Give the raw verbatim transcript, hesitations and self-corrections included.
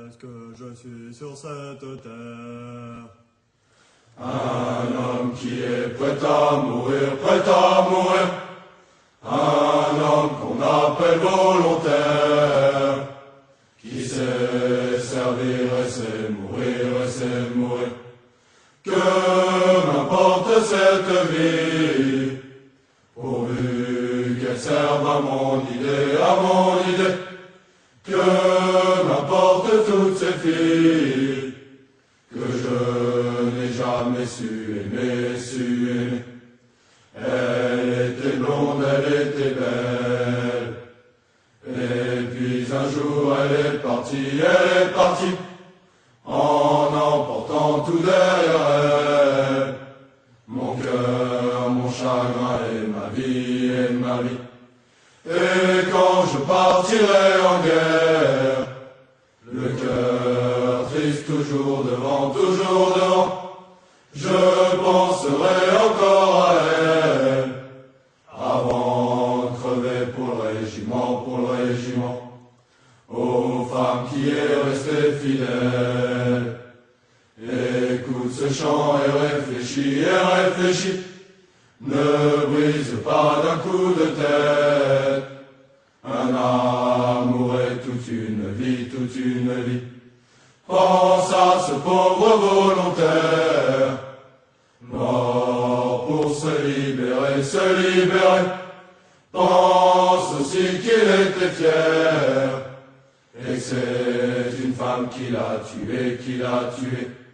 est-ce que je suis sur cette terre? Un homme qui est prêt à mourir, prêt à mourir. Un homme qu'on appelle volontaire, qui sait servir et sait mourir et sait mourir. Que m'importe cette vie, pourvu qu'elle serve à mon idée, à mon idée. Que m'importe toutes ces filles, que je n'ai jamais su aimer, su aimer. Elle était blonde, elle était belle, et puis un jour elle est partie, elle est partie, en emportant tout derrière elle. Mon cœur, mon chagrin et ma vie, et ma vie. Et quand je partirai en guerre, le cœur triste toujours devant, toujours devant, je penserai encore à elle, avant de crever pour le régiment, pour le régiment. Aux femmes qui est restée fidèle, écoute ce chant et réfléchis, et réfléchis. Ne brise pas d'un coup de tête, un amour est toute une vie, toute une vie. Pense à ce pauvre volontaire, mort pour se libérer, se libérer. Pense aussi qu'il était fier, et que c'est une femme qui l'a tué, qui l'a tué.